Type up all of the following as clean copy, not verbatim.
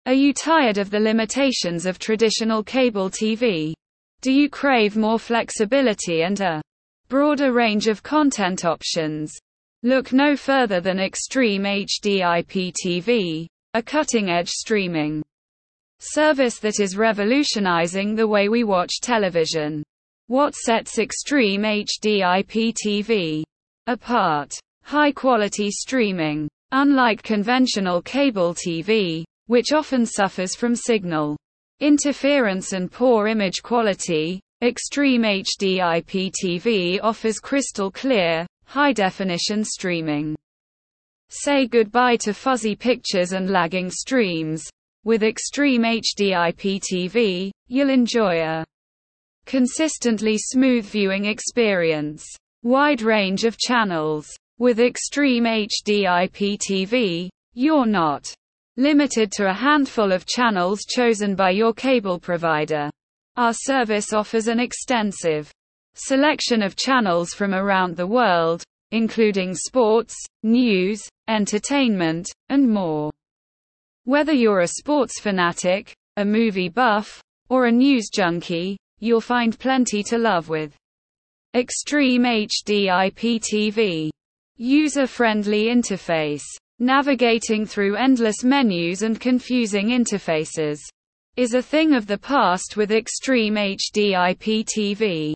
Are you tired of the limitations of traditional cable TV? Do you crave more flexibility and a broader range of content options? Look no further than Extreme HD IPTV, a cutting-edge streaming service that is revolutionizing the way we watch television. What sets Extreme HD IPTV apart? High-quality streaming. Unlike conventional cable TV, which often suffers from signal interference and poor image quality, Extreme HD IPTV offers crystal clear, high-definition streaming. Say goodbye to fuzzy pictures and lagging streams. With Extreme HD IPTV, you'll enjoy a consistently smooth viewing experience. Wide range of channels. With Extreme HD IPTV, you're not limited to a handful of channels chosen by your cable provider. Our service offers an extensive selection of channels from around the world, including sports, news, entertainment, and more. Whether you're a sports fanatic, a movie buff, or a news junkie, you'll find plenty to love with Extreme HD IPTV. User-friendly interface. Navigating through endless menus and confusing interfaces is a thing of the past with Extreme HD IPTV.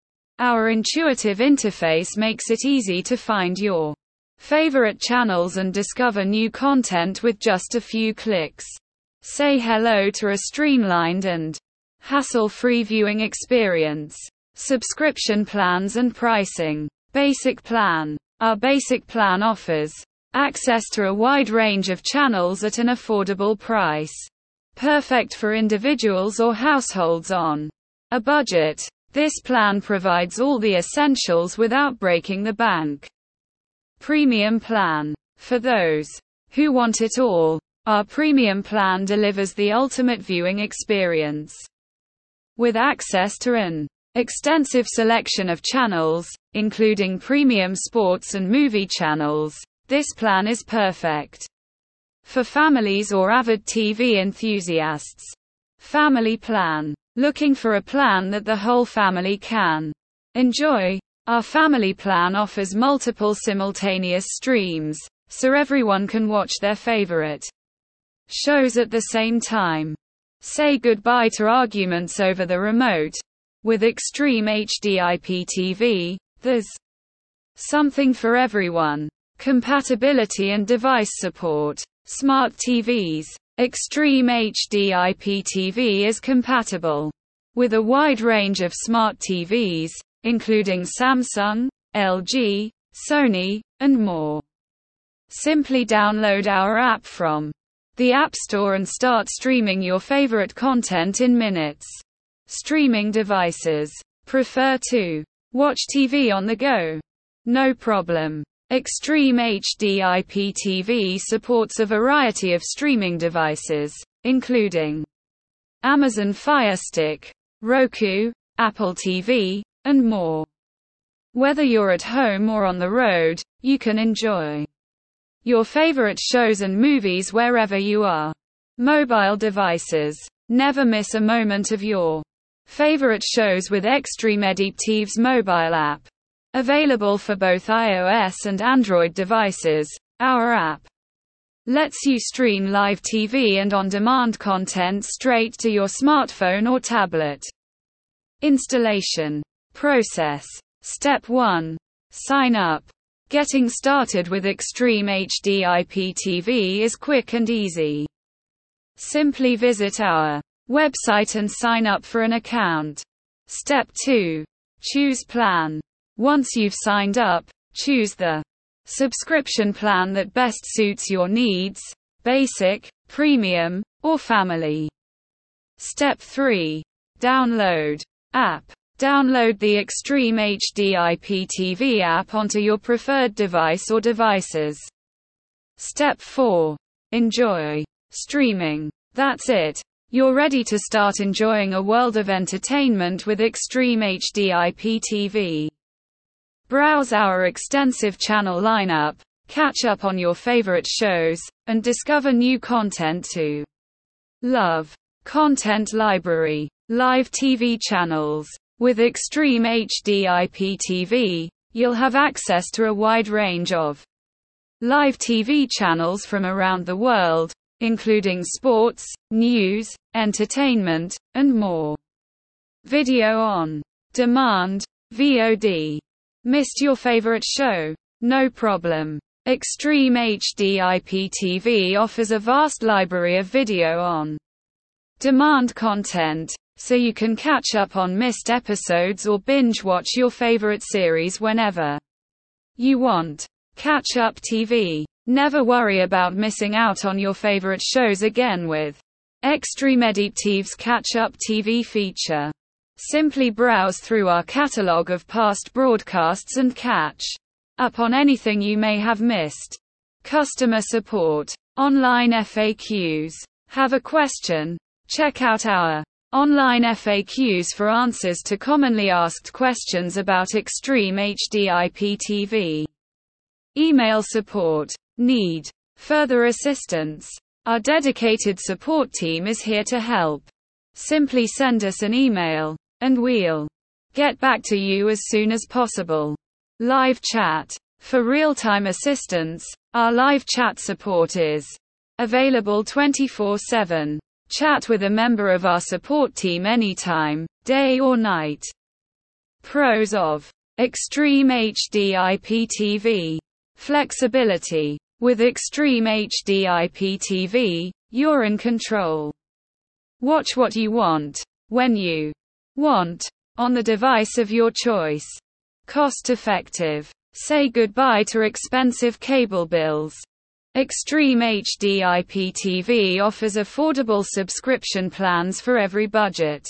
Our intuitive interface makes it easy to find your favorite channels and discover new content with just a few clicks. Say hello to a streamlined and hassle-free viewing experience. Subscription plans and pricing. Basic plan. Our basic plan offers access to a wide range of channels at an affordable price. Perfect for individuals or households on a budget. This plan provides all the essentials without breaking the bank. Premium plan. For those who want it all, our premium plan delivers the ultimate viewing experience. With access to an extensive selection of channels, including premium sports and movie channels, this plan is perfect for families or avid TV enthusiasts. Family plan. Looking for a plan that the whole family can enjoy? Our family plan offers multiple simultaneous streams, so everyone can watch their favorite shows at the same time. Say goodbye to arguments over the remote. With Extreme HD IPTV, there's something for everyone. Compatibility and device support. Smart TVs. Extreme HD IPTV is compatible with a wide range of smart TVs, including Samsung, LG, Sony, and more. Simply download our app from the App Store and start streaming your favorite content in minutes. Streaming devices. Prefer to watch TV on the go? No problem. Extreme HD IPTV supports a variety of streaming devices, including Amazon Fire Stick, Roku, Apple TV, and more. Whether you're at home or on the road, you can enjoy your favorite shows and movies wherever you are. Mobile devices. Never miss a moment of your favorite shows with Extreme EDITV's mobile app. Available for both iOS and Android devices, our app lets you stream live TV and on-demand content straight to your smartphone or tablet. Installation process. Step 1. Sign up. Getting started with Extreme HD IPTV is quick and easy. Simply visit our website and sign up for an account. Step 2. Choose plan. Once you've signed up, choose the subscription plan that best suits your needs, basic, premium, or family. Step 3. Download app. Download the Extreme HD IPTV app onto your preferred device or devices. Step 4. Enjoy streaming. That's it. You're ready to start enjoying a world of entertainment with Extreme HD IPTV. Browse our extensive channel lineup, catch up on your favorite shows, and discover new content too. Love. Content library. Live TV channels. With Extreme HD IPTV, you'll have access to a wide range of live TV channels from around the world, including sports, news, entertainment, and more. Video on demand, VOD. Missed your favorite show? No problem. Extreme HD IPTV offers a vast library of video on demand content, so you can catch up on missed episodes or binge watch your favorite series whenever you want. Catch up TV. Never worry about missing out on your favorite shows again with Extreme EDITV's Catch Up TV feature. Simply browse through our catalog of past broadcasts and catch up on anything you may have missed. Customer support. Online FAQs. Have a question? Check out our online FAQs for answers to commonly asked questions about Extreme HD IPTV. Email support. Need further assistance? Our dedicated support team is here to help. Simply send us an email, and we'll get back to you as soon as possible. Live chat. For real-time assistance, our live chat support is available 24/7. Chat with a member of our support team anytime, day or night. Pros of Extreme HD IPTV. Flexibility. With Extreme HD IPTV, you're in control. Watch what you want, when you want, on the device of your choice. Cost-effective. Say goodbye to expensive cable bills. Extreme HD IPTV offers affordable subscription plans for every budget.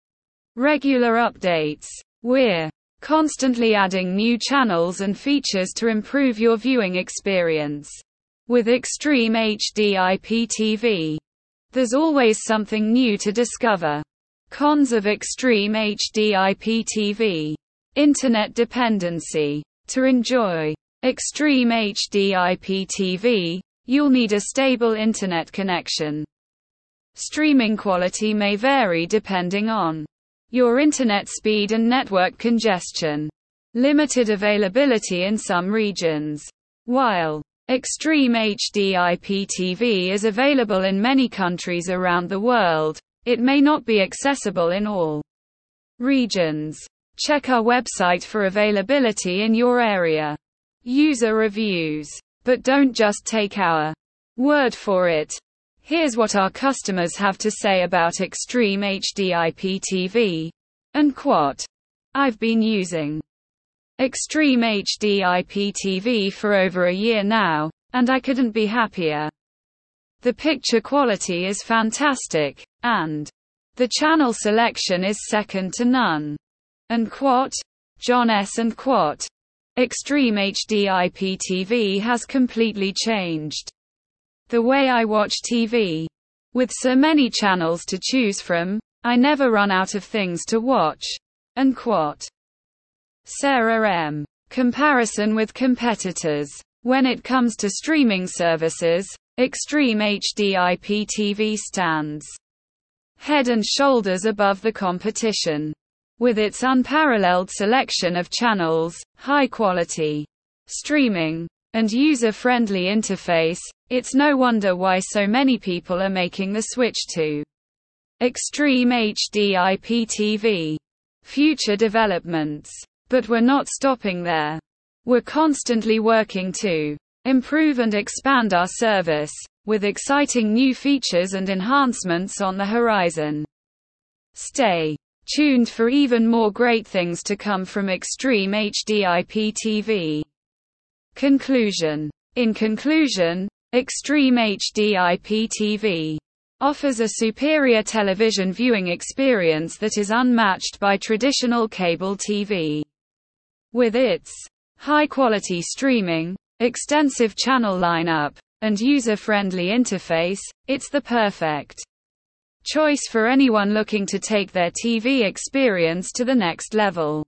Regular updates. We're constantly adding new channels and features to improve your viewing experience. With Extreme HD IPTV, there's always something new to discover. Cons of Extreme HD IPTV. Internet dependency. To enjoy Extreme HD IPTV, you'll need a stable internet connection. Streaming quality may vary depending on your internet speed and network congestion. Limited availability in some regions. While Extreme HD IPTV is available in many countries around the world, it may not be accessible in all regions. Check our website for availability in your area. User reviews. But don't just take our word for it. Here's what our customers have to say about Extreme HD IPTV. And quote. I've been using Extreme HD IPTV for over a year now, and I couldn't be happier. The picture quality is fantastic, and the channel selection is second to none. And quote. John S. and quote. Extreme HD IPTV has completely changed the way I watch TV. With so many channels to choose from, I never run out of things to watch. And quote. Sarah M. Comparison with competitors. When it comes to streaming services, Extreme HD IPTV stands head and shoulders above the competition. With its unparalleled selection of channels, high-quality streaming, and user-friendly interface, it's no wonder why so many people are making the switch to Extreme HD IPTV. Future developments. But we're not stopping there. We're constantly working to improve and expand our service, with exciting new features and enhancements on the horizon. Stay tuned for even more great things to come from Extreme HD IPTV. Conclusion. In conclusion, Extreme HD IPTV offers a superior television viewing experience that is unmatched by traditional cable TV. With its high-quality streaming, extensive channel lineup, and user-friendly interface, it's the perfect choice for anyone looking to take their TV experience to the next level.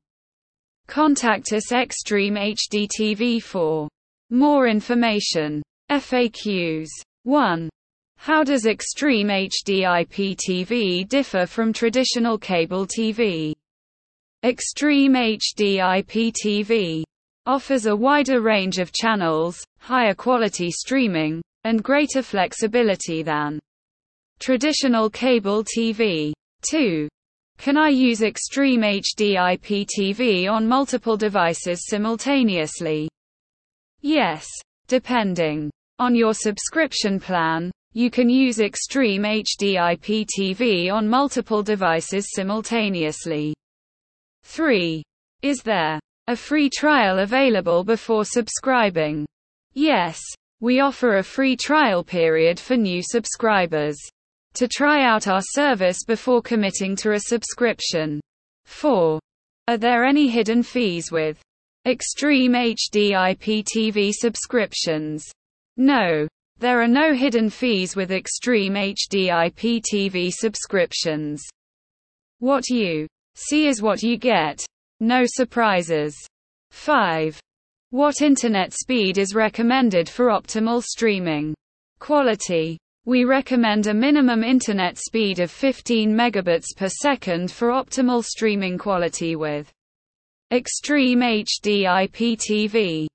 Contact us Extreme HD TV for more information. FAQs. 1. How does Extreme HD IPTV differ from traditional cable TV? Extreme HD IPTV offers a wider range of channels, higher quality streaming, and greater flexibility than traditional cable TV. 2. Can I use Extreme HD IPTV on multiple devices simultaneously? Yes. Depending on your subscription plan, you can use Extreme HD IPTV on multiple devices simultaneously. 3. Is there a free trial available before subscribing? Yes. We offer a free trial period for new subscribers to try out our service before committing to a subscription. 4. Are there any hidden fees with Extreme HD IPTV subscriptions? No. There are no hidden fees with Extreme HD IPTV subscriptions. What you see is what you get. No surprises. 5. What internet speed is recommended for optimal streaming quality? We recommend a minimum internet speed of 15 megabits per second for optimal streaming quality with Extreme HD IPTV.